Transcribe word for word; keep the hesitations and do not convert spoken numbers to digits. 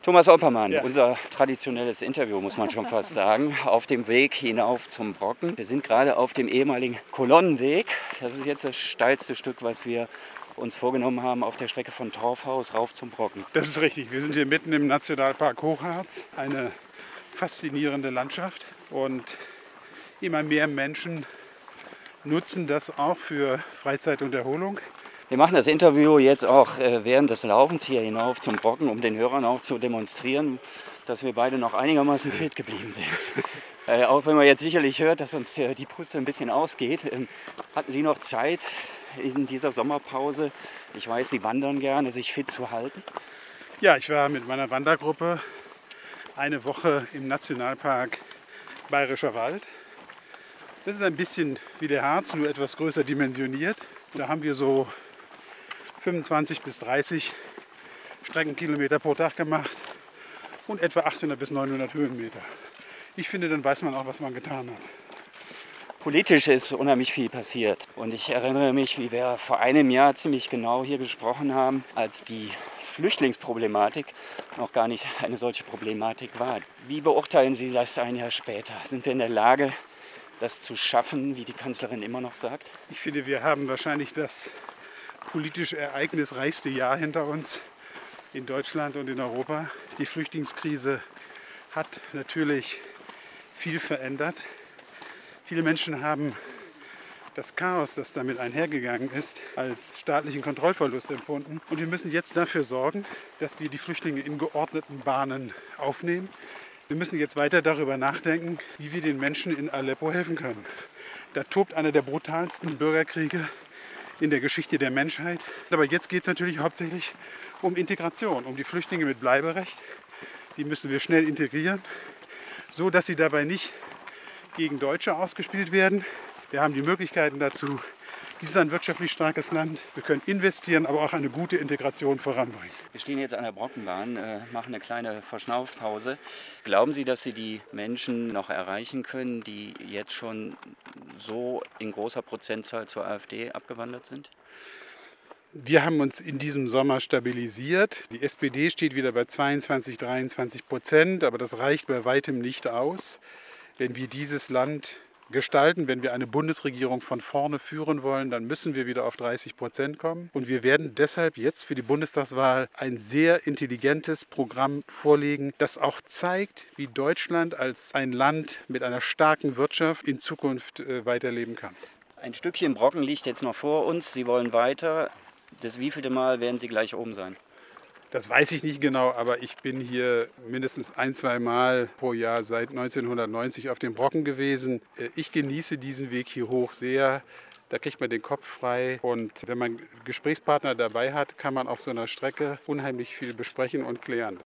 Thomas Oppermann, Ja. unser traditionelles Interview, muss man schon fast sagen, auf dem Weg hinauf zum Brocken. Wir sind gerade auf dem ehemaligen Kolonnenweg. Das ist jetzt das steilste Stück, was wir uns vorgenommen haben, auf der Strecke von Torfhaus rauf zum Brocken. Das ist richtig. Wir sind hier mitten im Nationalpark Hochharz. Eine faszinierende Landschaft. Und immer mehr Menschen nutzen das auch für Freizeit und Erholung. Wir machen das Interview jetzt auch äh, während des Laufens hier hinauf zum Brocken, um den Hörern auch zu demonstrieren, dass wir beide noch einigermaßen fit geblieben sind. äh, auch wenn man jetzt sicherlich hört, dass uns äh, die Puste ein bisschen ausgeht. Ähm, hatten Sie noch Zeit in dieser Sommerpause, ich weiß, Sie wandern gerne, sich fit zu halten? Ja, ich war mit meiner Wandergruppe eine Woche im Nationalpark Bayerischer Wald. Das ist ein bisschen wie der Harz, nur etwas größer dimensioniert. Da haben wir so fünfundzwanzig bis dreißig Streckenkilometer pro Tag gemacht und etwa achthundert bis neunhundert Höhenmeter. Ich finde, dann weiß man auch, was man getan hat. Politisch ist unheimlich viel passiert. Und ich erinnere mich, wie wir vor einem Jahr ziemlich genau hier gesprochen haben, als die Flüchtlingsproblematik noch gar nicht eine solche Problematik war. Wie beurteilen Sie das ein Jahr später? Sind wir in der Lage, das zu schaffen, wie die Kanzlerin immer noch sagt? Ich finde, wir haben wahrscheinlich das politisch ereignisreichste Jahr hinter uns in Deutschland und in Europa. Die Flüchtlingskrise hat natürlich viel verändert. Viele Menschen haben das Chaos, das damit einhergegangen ist, als staatlichen Kontrollverlust empfunden. Und wir müssen jetzt dafür sorgen, dass wir die Flüchtlinge in geordneten Bahnen aufnehmen. Wir müssen jetzt weiter darüber nachdenken, wie wir den Menschen in Aleppo helfen können. Da tobt einer der brutalsten Bürgerkriege in der Geschichte der Menschheit. Aber jetzt geht es natürlich hauptsächlich um Integration, um die Flüchtlinge mit Bleiberecht. Die müssen wir schnell integrieren, so dass sie dabei nicht gegen Deutsche ausgespielt werden. Wir haben die Möglichkeiten dazu. Dies ist ein wirtschaftlich starkes Land. Wir können investieren, aber auch eine gute Integration voranbringen. Wir stehen jetzt an der Brockenbahn, äh, machen eine kleine Verschnaufpause. Glauben Sie, dass Sie die Menschen noch erreichen können, die jetzt schon so in großer Prozentzahl zur AfD abgewandert sind? Wir haben uns in diesem Sommer stabilisiert. Die S P D steht wieder bei zweiundzwanzig, dreiundzwanzig Prozent, aber das reicht bei weitem nicht aus, wenn wir dieses Land gestalten. Wenn wir eine Bundesregierung von vorne führen wollen, dann müssen wir wieder auf dreißig Prozent kommen. Und wir werden deshalb jetzt für die Bundestagswahl ein sehr intelligentes Programm vorlegen, das auch zeigt, wie Deutschland als ein Land mit einer starken Wirtschaft in Zukunft äh, weiterleben kann. Ein Stückchen Brocken liegt jetzt noch vor uns. Sie wollen weiter. Das wievielte Mal werden Sie gleich oben sein? Das weiß ich nicht genau, aber ich bin hier mindestens ein, zwei Mal pro Jahr seit neunzehnhundertneunzig auf dem Brocken gewesen. Ich genieße diesen Weg hier hoch sehr. Da kriegt man den Kopf frei. Und wenn man Gesprächspartner dabei hat, kann man auf so einer Strecke unheimlich viel besprechen und klären.